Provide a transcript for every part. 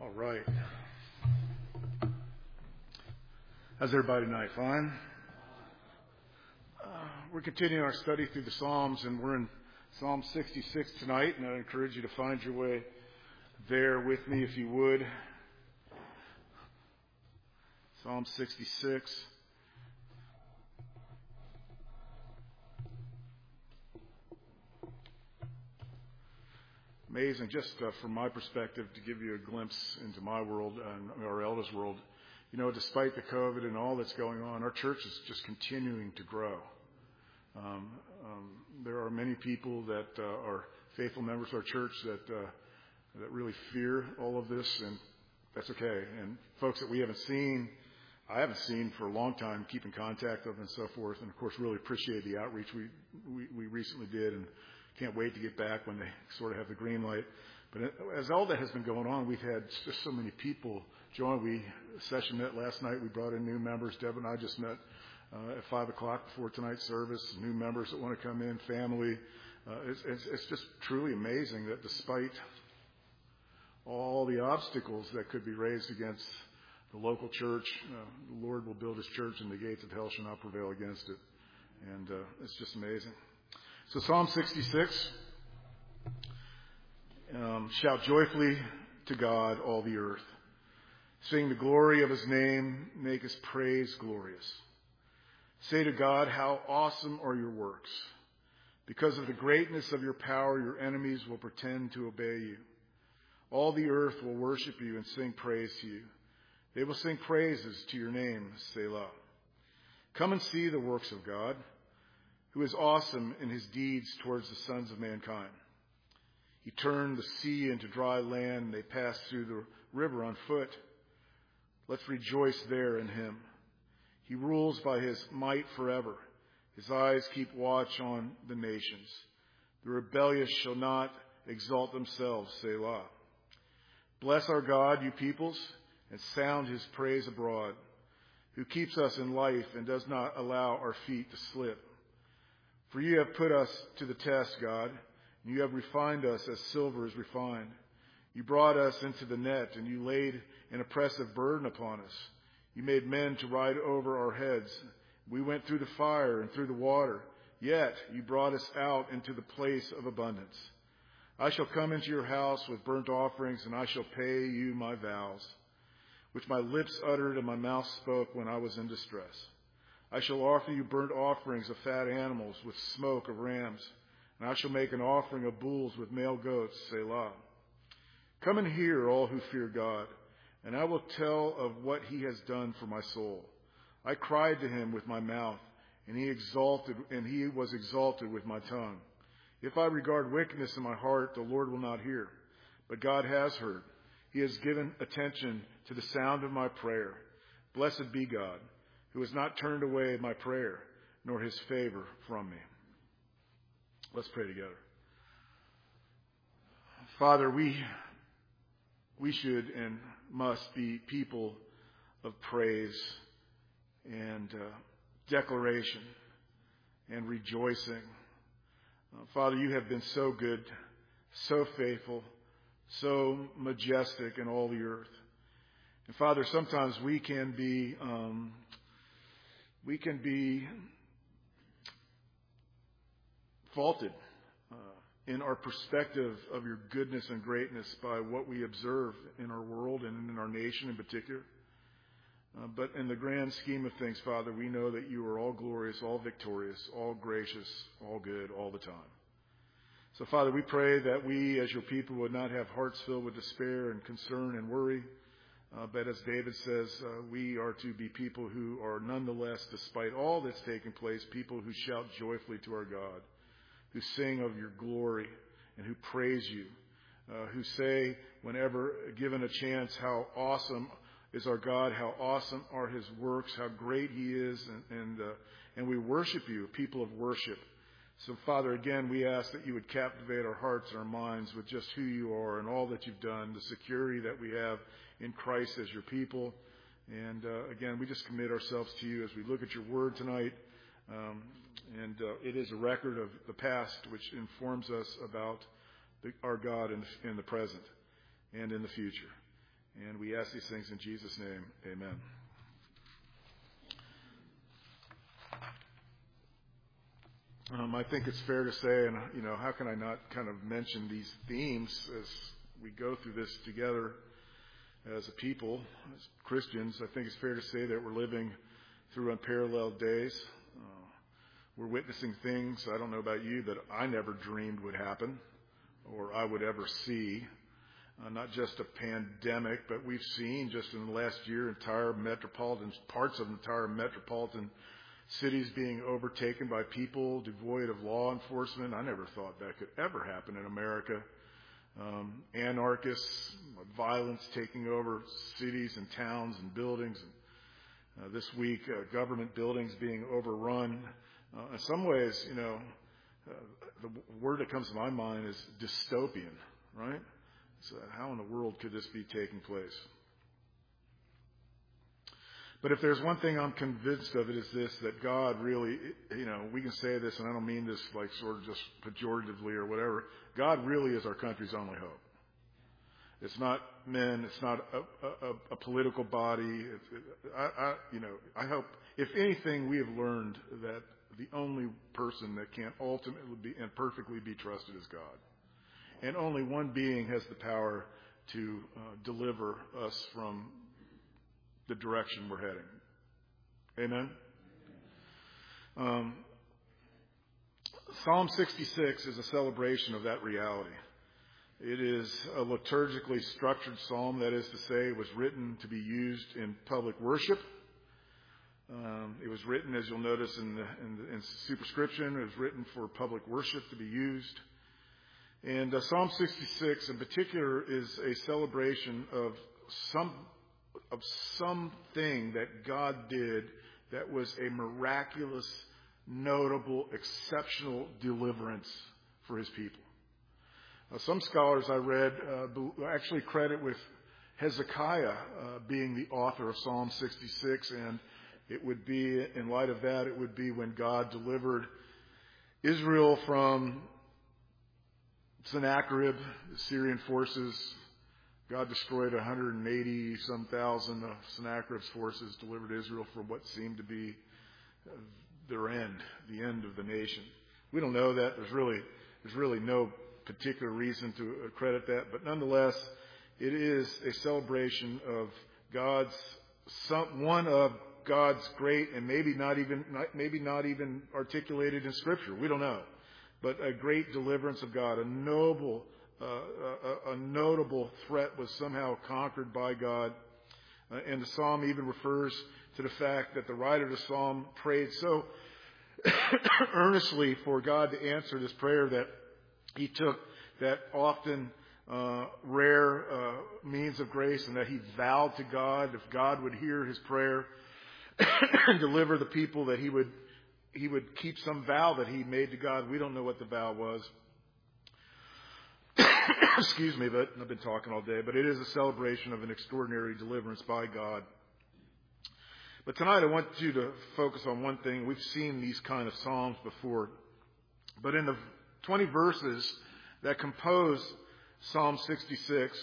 All right. How's everybody tonight? Fine? We're continuing our study through the Psalms, and we're in Psalm 66 tonight, and I encourage you to find your way there with me if you would. Psalm 66. Amazing, just from my perspective, to give you a glimpse into my world and our elders' world. You know, despite the COVID and all that's going on, our church is just continuing to grow. There are many people that are faithful members of our church that really fear all of this, and that's okay. And folks that I haven't seen for a long time, keep in contact with them and so forth. And of course, really appreciate the outreach we recently did, and can't wait to get back when they sort of have the green light. But as all that has been going on, we've had just so many people join. Session met last night. We brought in new members. Deb and I just met at 5 o'clock before tonight's service. New members that want to come in, family. It's just truly amazing that despite all the obstacles that could be raised against the local church, the Lord will build His church, and the gates of hell shall not prevail against it. And it's just amazing. So Psalm 66, shout joyfully to God, all the earth. Sing the glory of His name, make His praise glorious. Say to God, how awesome are your works. Because of the greatness of your power, your enemies will pretend to obey you. All the earth will worship you and sing praise to you. They will sing praises to your name, Selah. Come and see the works of God, who is awesome in His deeds towards the sons of mankind. He turned the sea into dry land, and they passed through the river on foot. Let's rejoice there in Him. He rules by His might forever. His eyes keep watch on the nations. The rebellious shall not exalt themselves, Selah. Bless our God, you peoples, and sound His praise abroad, who keeps us in life and does not allow our feet to slip. For you have put us to the test, God, and you have refined us as silver is refined. You brought us into the net, and you laid an oppressive burden upon us. You made men to ride over our heads. We went through the fire and through the water, yet you brought us out into the place of abundance. I shall come into your house with burnt offerings, and I shall pay you my vows, which my lips uttered and my mouth spoke when I was in distress. I shall offer you burnt offerings of fat animals with smoke of rams, and I shall make an offering of bulls with male goats, Selah. Come and hear, all who fear God, and I will tell of what He has done for my soul. I cried to Him with my mouth, and He was exalted with my tongue. If I regard wickedness in my heart, the Lord will not hear. But God has heard. He has given attention to the sound of my prayer. Blessed be God, who has not turned away my prayer, nor His favor from me. Let's pray together. Father, we should and must be people of praise and declaration and rejoicing. Father, you have been so good, so faithful, so majestic in all the earth. And Father, sometimes we can be faulted in our perspective of your goodness and greatness by what we observe in our world and in our nation in particular. But in the grand scheme of things, Father, we know that you are all glorious, all victorious, all gracious, all good, all the time. So, Father, we pray that we as your people would not have hearts filled with despair and concern and worry. But as David says, we are to be people who are nonetheless, despite all that's taking place, people who shout joyfully to our God, who sing of your glory and who praise you, who say whenever given a chance how awesome is our God, how awesome are His works, how great He is, and we worship you, people of worship. So, Father, again, we ask that you would captivate our hearts and our minds with just who you are and all that you've done, the security that we have in Christ as your people. And again, we just commit ourselves to you as we look at your word tonight. It is a record of the past which informs us about our God in the present and in the future. And we ask these things in Jesus' name. Amen. I think it's fair to say, and how can I not kind of mention these themes as we go through this together as a people, as Christians. I think it's fair to say that we're living through unparalleled days. We're witnessing things, I don't know about you, that I never dreamed would happen or I would ever see. Not just a pandemic, but we've seen just in the last year parts of entire metropolitan cities being overtaken by people devoid of law enforcement. I never thought that could ever happen in America. Anarchists, violence taking over cities and towns and buildings. This week, government buildings being overrun. In some ways, the word that comes to my mind is dystopian, right? So how in the world could this be taking place? But if there's one thing I'm convinced of, it is this, that God really, we can say this, and I don't mean this like sort of just pejoratively or whatever. God really is our country's only hope. It's not men. It's not a political body. I hope, if anything, we have learned that the only person that can ultimately be and perfectly be trusted is God. And only one being has the power to deliver us from the direction we're heading. Amen? Psalm 66 is a celebration of that reality. It is a liturgically structured psalm, that is to say, it was written to be used in public worship. It was written, as you'll notice in superscription, it was written for public worship to be used. And Psalm 66 in particular is a celebration of something that God did that was a miraculous, notable, exceptional deliverance for his people. Some scholars I read actually credit with Hezekiah being the author of Psalm 66, and it would be, in light of that, it would be when God delivered Israel from Sennacherib, the Syrian forces. God destroyed 180-some thousand of Sennacherib's forces, delivered Israel from what seemed to be their end, the end of the nation. We don't know that. There's really no particular reason to credit that, but nonetheless, it is a celebration of one of God's great, and maybe not even articulated in Scripture. We don't know, but a great deliverance of God, a notable threat was somehow conquered by God. And the psalm even refers to the fact that the writer of the psalm prayed so earnestly for God to answer this prayer that he took that often rare means of grace, and that he vowed to God, if God would hear his prayer and deliver the people, that he would keep some vow that he made to God. We don't know what the vow was. Excuse me, but I've been talking all day. But it is a celebration of an extraordinary deliverance by God. But tonight I want you to focus on one thing. We've seen these kind of psalms before. But in the 20 verses that compose Psalm 66,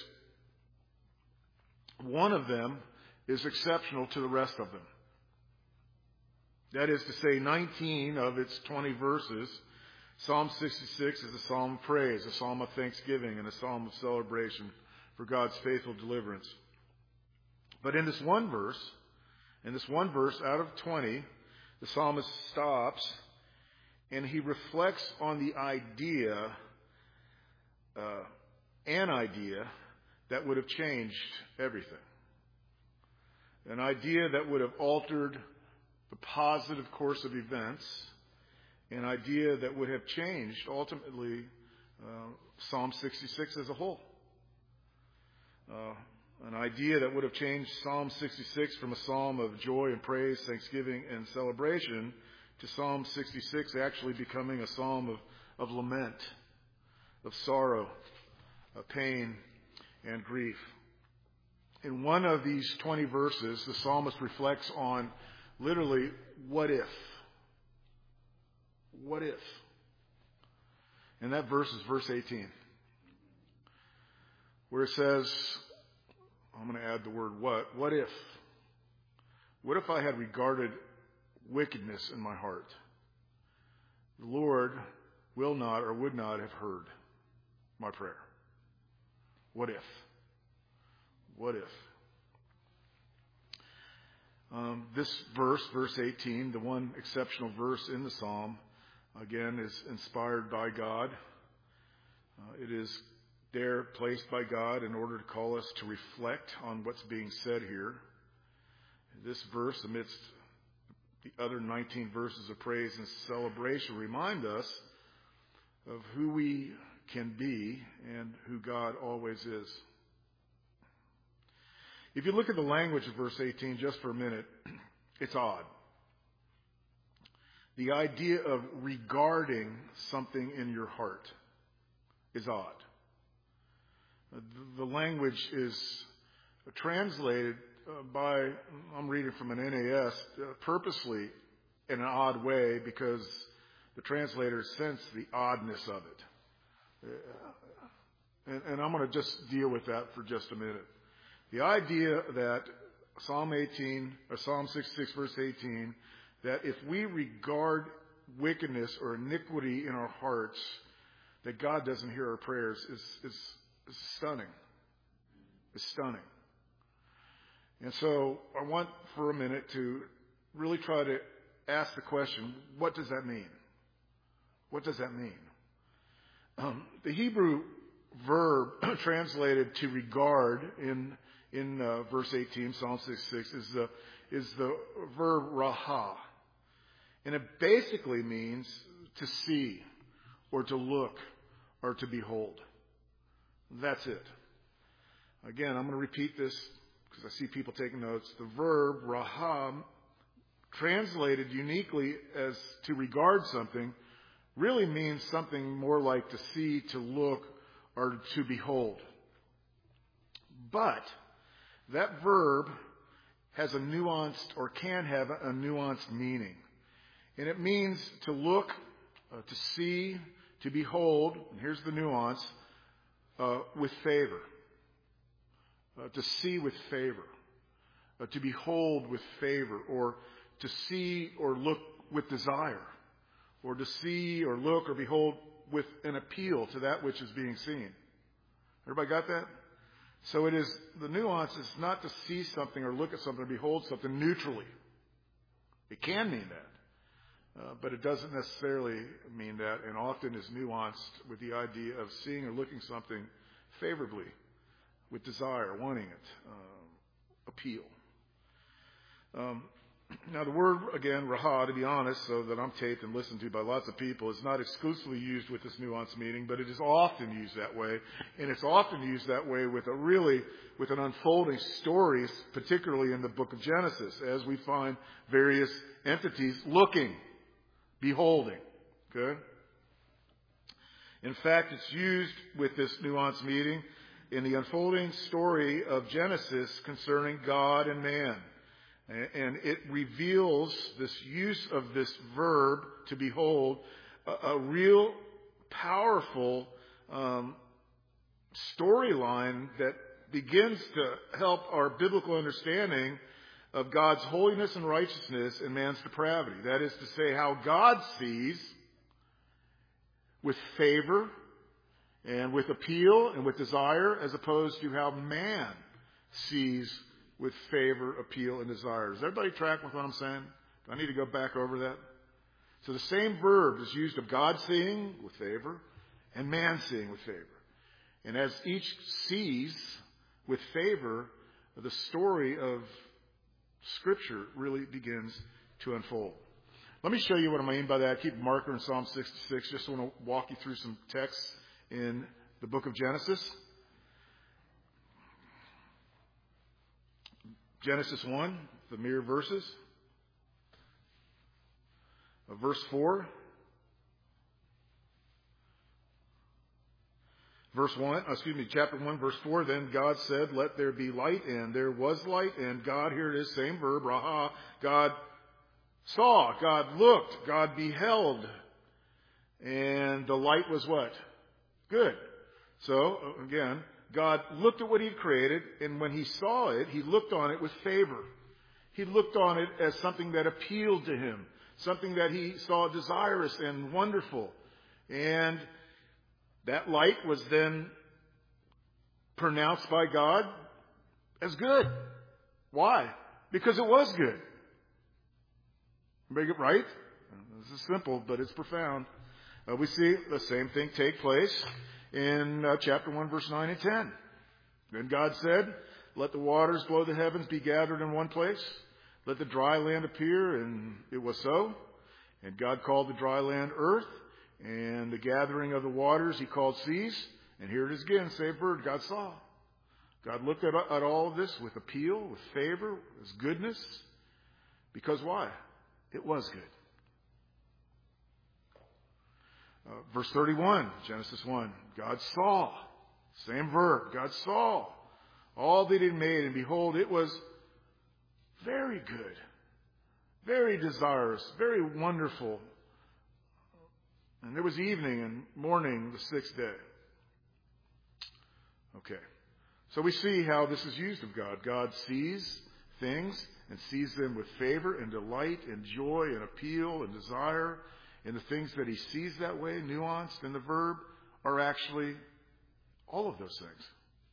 one of them is exceptional to the rest of them. That is to say, 19 of its 20 verses, Psalm 66 is a psalm of praise, a psalm of thanksgiving, and a psalm of celebration for God's faithful deliverance. But in this one verse out of 20, the psalmist stops and he reflects on the idea, an idea that would have changed everything. An idea that would have altered the positive course of events. An idea that would have changed, ultimately, Psalm 66 as a whole. An idea that would have changed Psalm 66 from a psalm of joy and praise, thanksgiving, and celebration to Psalm 66 actually becoming a psalm of lament, of sorrow, of pain, and grief. In one of these 20 verses, the psalmist reflects on literally, what if? What if? And that verse is verse 18, where it says, I'm going to add the word what. What if? What if I had regarded wickedness in my heart? The Lord will not or would not have heard my prayer. What if? What if? This verse, verse 18, the one exceptional verse in the psalm, again, is inspired by God. It is there placed by God in order to call us to reflect on what's being said here. This verse, amidst the other 19 verses of praise and celebration, remind us of who we can be and who God always is. If you look at the language of verse 18 just for a minute, it's odd. The idea of regarding something in your heart is odd. The language is translated by, I'm reading from an NAS, purposely in an odd way because the translators sense the oddness of it. And I'm going to just deal with that for just a minute. The idea that Psalm 66 verse 18, that if we regard wickedness or iniquity in our hearts, that God doesn't hear our prayers is stunning. It's stunning. And so I want for a minute to really try to ask the question, what does that mean? What does that mean? The Hebrew verb translated to regard in verse 18, Psalm 66, is the verb raha. And it basically means to see or to look or to behold. That's it. Again, I'm going to repeat this because I see people taking notes. The verb raha, translated uniquely as to regard something, really means something more like to see, to look, or to behold. But that verb has a nuanced, or can have a nuanced meaning. And it means to look, to see, to behold, and here's the nuance, with favor. To see with favor. To behold with favor. Or to see or look with desire. Or to see or look or behold with an appeal to that which is being seen. Everybody got that? So it is, the nuance is not to see something or look at something or behold something neutrally. It can mean that. But it doesn't necessarily mean that, and often is nuanced with the idea of seeing or looking something favorably, with desire, wanting it, appeal. Now the word, again, raha, to be honest, so that I'm taped and listened to by lots of people, is not exclusively used with this nuanced meaning, but it is often used that way. And it's often used that way with an unfolding story, particularly in the book of Genesis, as we find various entities looking, beholding. Okay? In fact, it's used with this nuanced meaning in the unfolding story of Genesis concerning God and man. And it reveals this use of this verb, to behold, a real powerful storyline that begins to help our biblical understanding of God's holiness and righteousness and man's depravity. That is to say, how God sees with favor and with appeal and with desire, as opposed to how man sees with favor, appeal, and desire. Does everybody track with what I'm saying? Do I need to go back over that? So the same verb is used of God seeing with favor and man seeing with favor. And as each sees with favor, the story of Scripture really begins to unfold. Let me show you what I mean by that. Keep a marker in Psalm 66. Just want to walk you through some texts in the book of Genesis. Genesis 1, the mere verses. Verse 4. Chapter 1, verse 4. Then God said, let there be light, and there was light. And God, here it is, same verb, raha. God saw, God looked, God beheld. And the light was what? Good. So, again, God looked at what He created, and when He saw it, He looked on it with favor. He looked on it as something that appealed to Him, something that He saw desirous and wonderful. And that light was then pronounced by God as good. Why? Because it was good. Make it right? This is simple, but it's profound. We see the same thing take place in chapter 1, verse 9 and 10. Then God said, "Let the waters below the heavens be gathered in one place. Let the dry land appear," and it was so. And God called the dry land earth, and the gathering of the waters He called seas. And here it is again, same word, God saw. God looked at all of this with appeal, with favor, with goodness. Because why? It was good. Verse 31, Genesis 1. God saw. Same verb. God saw all that He had made, and behold, it was very good, very desirous, very wonderful. And there was evening and morning the sixth day. Okay. So we see how this is used of God. God sees things and sees them with favor and delight and joy and appeal and desire. And the things that He sees that way, nuanced in the verb, are actually all of those things.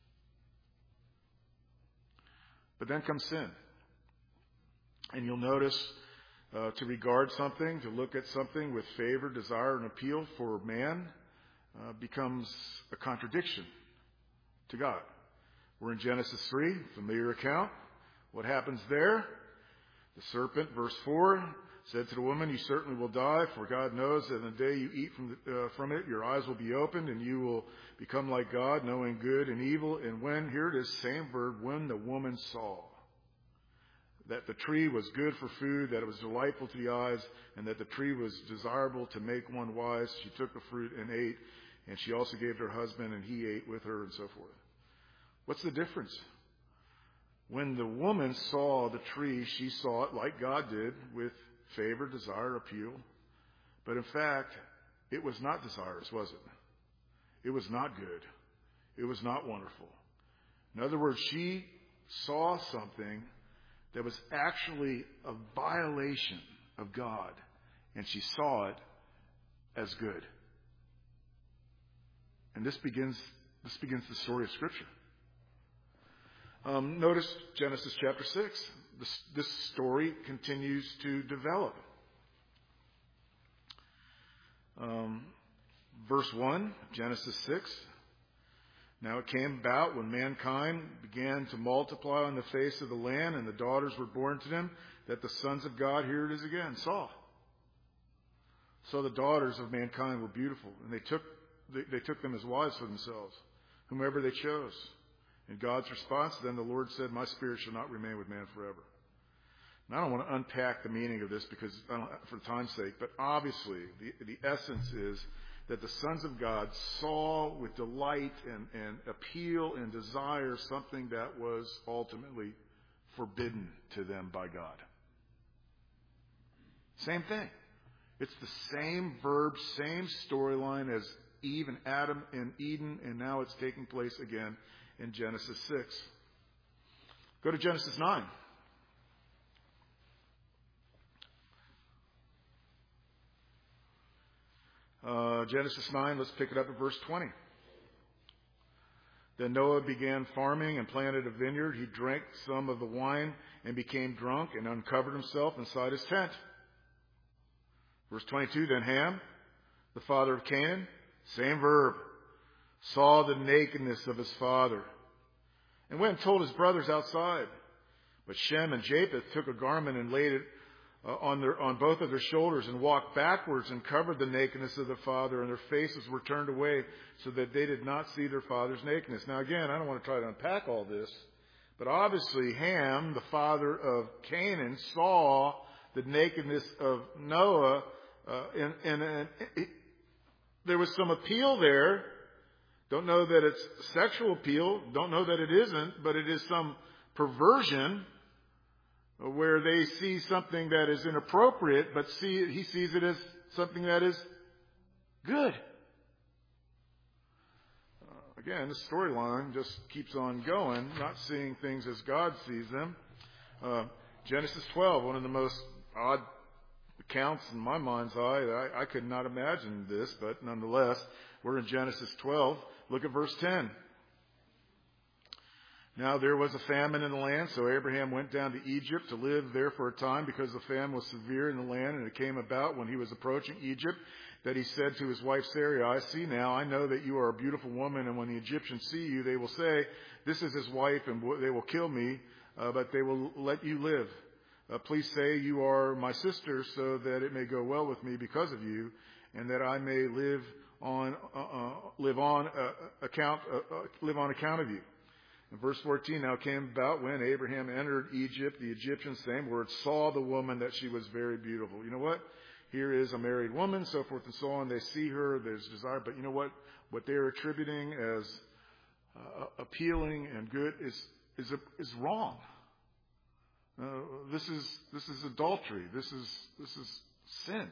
But then comes sin. And you'll notice to regard something, to look at something with favor, desire, and appeal for man becomes a contradiction to God. We're in Genesis 3, familiar account. What happens there? The serpent, verse 4, said to the woman, "You certainly will die, for God knows that in the day you eat from it, your eyes will be opened, and you will become like God, knowing good and evil." And when, here it is, same verb, when the woman saw that the tree was good for food, that it was delightful to the eyes, and that the tree was desirable to make one wise, she took the fruit and ate, and she also gave to her husband, and he ate with her, and so forth. What's the difference? When the woman saw the tree, she saw it like God did, with favor, desire, appeal. But in fact, it was not desirous, was it? It was not good. It was not wonderful. In other words, she saw something that was actually a violation of God, and she saw it as good. And this begins the story of Scripture. Notice Genesis chapter 6. This story continues to develop. Verse 1, Genesis 6. Now it came about when mankind began to multiply on the face of the land, and the daughters were born to them, that the sons of God, here it is again, saw. So the daughters of mankind were beautiful, and they took them as wives for themselves, whomever they chose. In God's response, then the Lord said, "My spirit shall not remain with man forever." Now I don't want to unpack the meaning of this because for time's sake, but obviously the essence is that the sons of God saw with delight and appeal and desire something that was ultimately forbidden to them by God. Same thing. It's the same verb, same storyline as Eve and Adam in Eden, and now it's taking place again in Genesis 6. Go to Genesis 9. Genesis 9, let's pick it up at verse 20. Then Noah began farming and planted a vineyard. He drank some of the wine and became drunk and uncovered himself inside his tent. Verse 22, then Ham, the father of Canaan, same verb, saw the nakedness of his father and went and told his brothers outside. But Shem and Japheth took a garment and laid it on both of their shoulders and walked backwards and covered the nakedness of their father, and their faces were turned away so that they did not see their father's nakedness. Now again, I don't want to try to unpack all this, but obviously Ham, the father of Canaan, saw the nakedness of Noah, and there was some appeal there. Don't know that it's sexual appeal. Don't know that it isn't, but it is some perversion where they see something that is inappropriate, but he sees it as something that is good. again, the storyline just keeps on going, not seeing things as God sees them. Genesis 12, one of the most odd accounts in my mind's eye. I could not imagine this, but nonetheless, we're in Genesis 12. Look at verse 10. Now there was a famine in the land, so Abraham went down to Egypt to live there for a time because the famine was severe in the land. And it came about when he was approaching Egypt that he said to his wife Sarai, "See now, I know that you are a beautiful woman, and when the Egyptians see you, they will say, 'This is his wife,' and they will kill me, but they will let you live. Please say you are my sister, so that it may go well with me because of you, and that I may live on account of you." In verse 14, now it came about when Abraham entered Egypt, the Egyptians, same word, saw the woman that she was very beautiful. You know what? Here is a married woman, so forth and so on. They see her, there's desire, but you know what? What they're attributing as appealing and good is wrong. This is adultery. This is sin.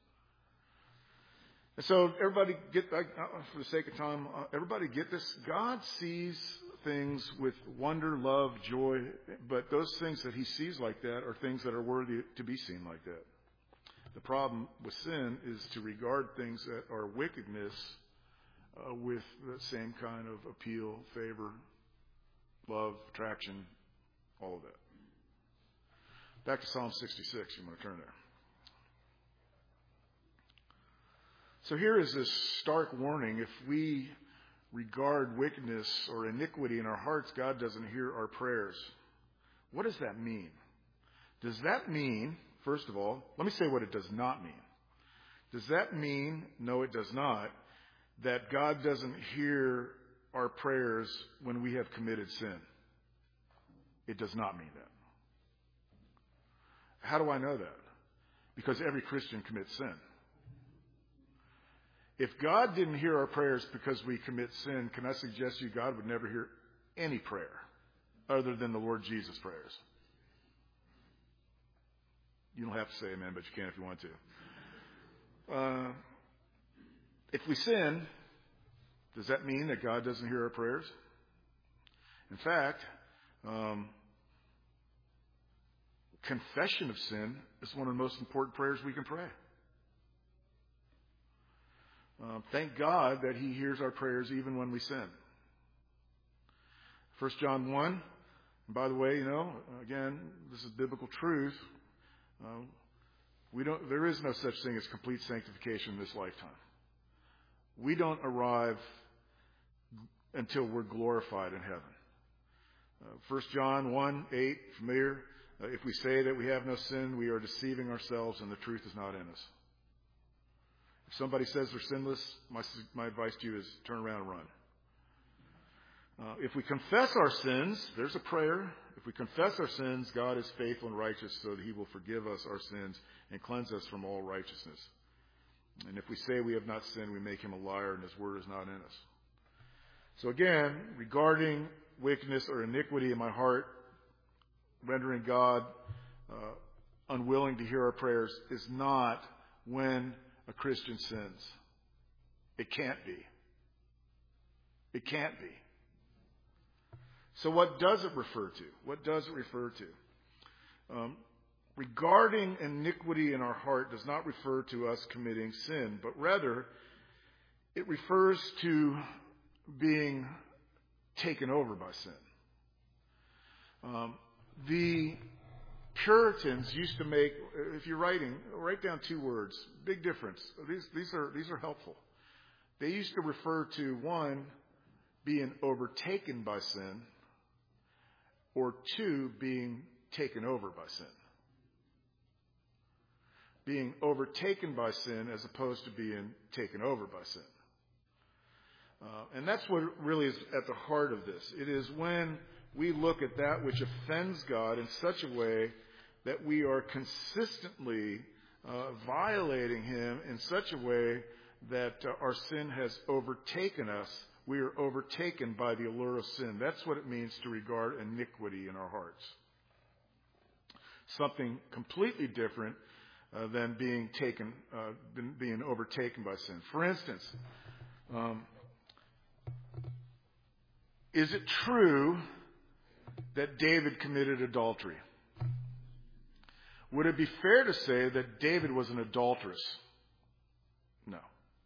And so everybody get, for the sake of time, everybody get this. God sees things with wonder, love, joy, but those things that he sees like that are things that are worthy to be seen like that. The problem with sin is to regard things that are wickedness with the same kind of appeal, favor, love, attraction, all of that. Back to Psalm 66. You want to turn there. So here is this stark warning. If we regard wickedness or iniquity in our hearts, God doesn't hear our prayers. What does that mean? Does that mean, first of all, let me say what it does not mean. Does that mean, no it does not, that God doesn't hear our prayers when we have committed sin? It does not mean that. How do I know that? Because every Christian commits sin. If God didn't hear our prayers because we commit sin, can I suggest to you God would never hear any prayer other than the Lord Jesus' prayers? You don't have to say amen, but you can if you want to. If we sin, does that mean that God doesn't hear our prayers? In fact, confession of sin is one of the most important prayers we can pray. Thank God that he hears our prayers even when we sin. 1 John 1, and by the way, again, this is biblical truth. There is no such thing as complete sanctification in this lifetime. We don't arrive until we're glorified in heaven. 1 John 1:8, familiar? If we say that we have no sin, we are deceiving ourselves and the truth is not in us. If somebody says they're sinless, my advice to you is turn around and run. If we confess our sins, there's a prayer. If we confess our sins, God is faithful and righteous so that he will forgive us our sins and cleanse us from all righteousness. And if we say we have not sinned, we make him a liar and his word is not in us. So again, regarding wickedness or iniquity in my heart, rendering God unwilling to hear our prayers is not when a Christian sins. It can't be. It can't be. So what does it refer to? What does it refer to? Regarding iniquity in our heart does not refer to us committing sin, but rather it refers to being taken over by sin. The Puritans used to make, if you're writing, write down two words. Big difference. These are helpful. They used to refer to, one, being overtaken by sin, or two, being taken over by sin. Being overtaken by sin as opposed to being taken over by sin. And that's what really is at the heart of this. It is when we look at that which offends God in such a way that we are consistently violating him in such a way that our sin has overtaken us. We are overtaken by the allure of sin. That's what it means to regard iniquity in our hearts. Something completely different than being overtaken by sin. For instance, Is it true that David committed adultery? Would it be fair to say that David was an adulteress? No.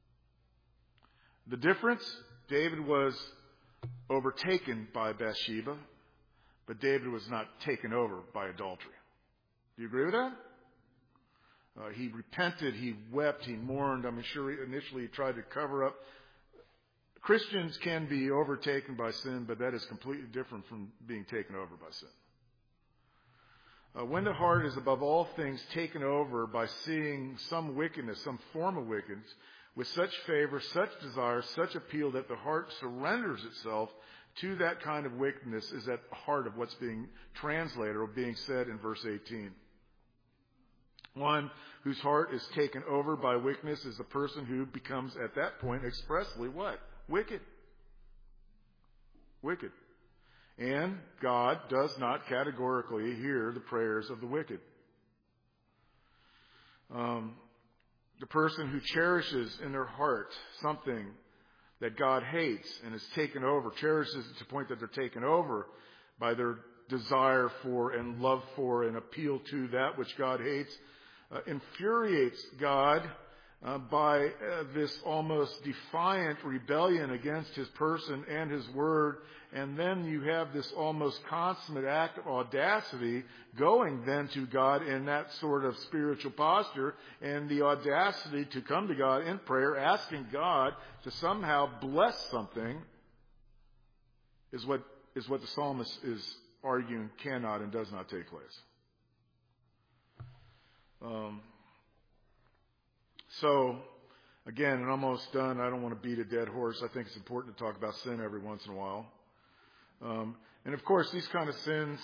The difference, David was overtaken by Bathsheba, but David was not taken over by adultery. Do you agree with that? He repented, he wept, he mourned. I'm sure initially he tried to cover up. Christians can be overtaken by sin, but that is completely different from being taken over by sin. When the heart is above all things taken over by seeing some wickedness, some form of wickedness, with such favor, such desire, such appeal that the heart surrenders itself to that kind of wickedness, is at the heart of what's being translated or being said in verse 18. One whose heart is taken over by wickedness is the person who becomes at that point expressly what? Wicked. Wicked. And God does not categorically hear the prayers of the wicked. The person who cherishes in their heart something that God hates and is taken over, cherishes it to the point that they're taken over by their desire for and love for and appeal to that which God hates, infuriates God by this almost defiant rebellion against His person and His word. And then you have this almost consummate act of audacity going then to God in that sort of spiritual posture, and the audacity to come to God in prayer, asking God to somehow bless something, is what the psalmist is arguing cannot and does not take place. So, again, and almost done, I don't want to beat a dead horse. I think it's important to talk about sin every once in a while. And of course, these kind of sins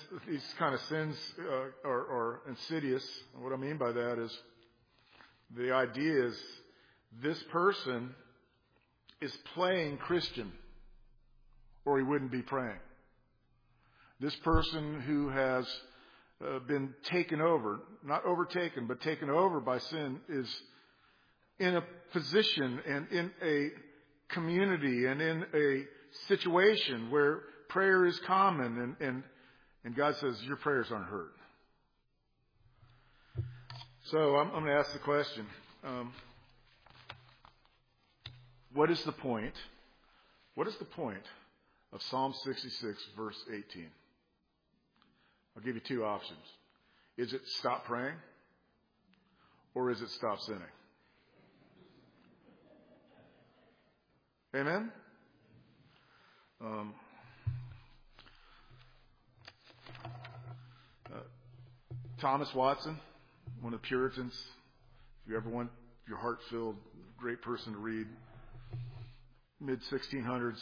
are insidious. And what I mean by that is, the idea is this person is playing Christian, or he wouldn't be praying. This person who has been taken over, not overtaken, but taken over by sin, is in a position and in a community and in a situation where prayer is common, and God says, your prayers aren't heard. So I'm going to ask the question, what is the point? What is the point of Psalm 66, verse 18? I'll give you two options. Is it stop praying, or is it stop sinning? Amen? Thomas Watson, one of the Puritans, if you ever want your heart-filled, great person to read, mid-1600s,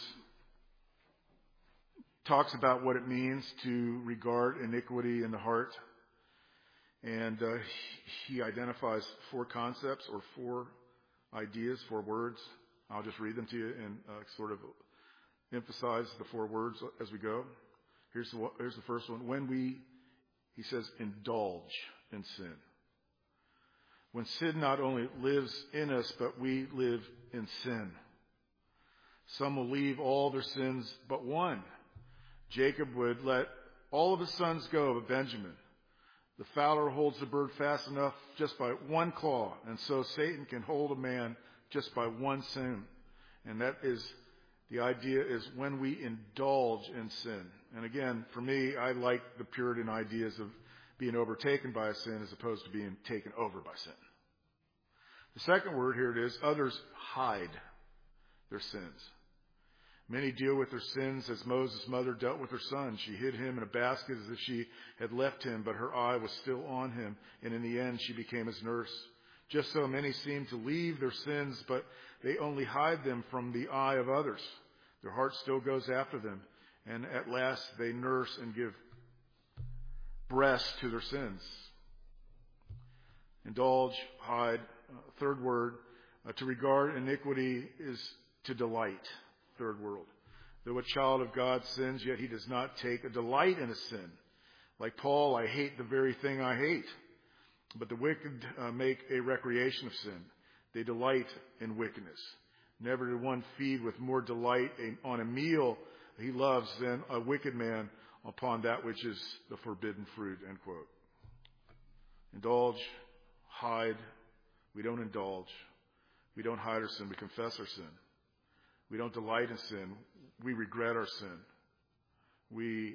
talks about what it means to regard iniquity in the heart. And he identifies four concepts or four ideas, four words. I'll just read them to you and sort of emphasize the four words as we go. Here's the first one. When he says, indulge in sin. When sin not only lives in us, but we live in sin. Some will leave all their sins but one. Jacob would let all of his sons go but Benjamin. The fowler holds the bird fast enough just by one claw, and so Satan can hold a man just by one sin. And that is, the idea is when we indulge in sin. And again, for me, I like the Puritan ideas of being overtaken by a sin as opposed to being taken over by sin. The second word, here it is, others hide their sins. Many deal with their sins as Moses' mother dealt with her son. She hid him in a basket as if she had left him, but her eye was still on him, and in the end she became his nurse. Just so many seem to leave their sins, but they only hide them from the eye of others. Their heart still goes after them, and at last they nurse and give breast to their sins. Indulge, hide. Third word, to regard iniquity is to delight. Third word. Though a child of God sins, yet he does not take a delight in a sin. Like Paul, I hate the very thing I hate. But the wicked make a recreation of sin. They delight in wickedness. Never did one feed with more delight on a meal he loves than a wicked man upon that which is the forbidden fruit, end quote. Indulge, hide. We don't indulge. We don't hide our sin. We confess our sin. We don't delight in sin. We regret our sin. We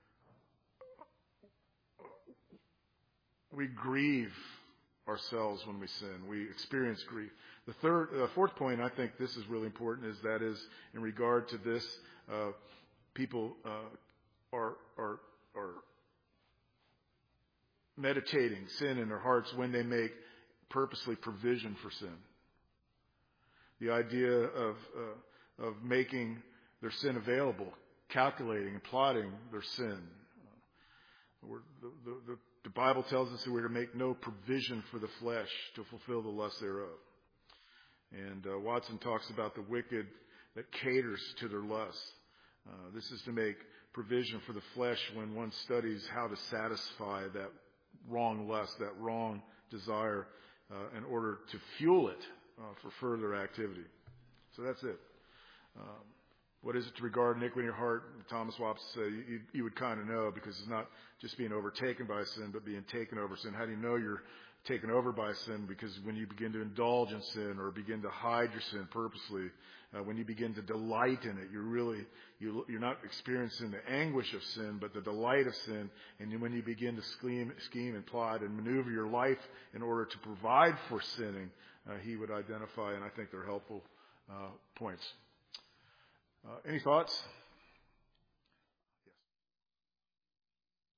grieve ourselves when we sin. We experience grief. The fourth point, I think this is really important, is that is in regard to this, people are meditating sin in their hearts when they make purposely provision for sin. The idea of making their sin available, calculating and plotting their sin. The Bible tells us that we're to make no provision for the flesh to fulfill the lust thereof. And Watson talks about the wicked that caters to their lust. This is to make provision for the flesh when one studies how to satisfy that wrong lust, that wrong desire, in order to fuel it for further activity. So that's it. What is it to regard iniquity in your heart? Thomas Watson said you would kind of know, because it's not just being overtaken by sin, but being taken over sin. How do you know you're taken over by sin? Because when you begin to indulge in sin or begin to hide your sin purposely, when you begin to delight in it, you're not experiencing the anguish of sin, but the delight of sin. And when you begin to scheme and plot and maneuver your life in order to provide for sinning, he would identify, and I think they're helpful points. Any thoughts?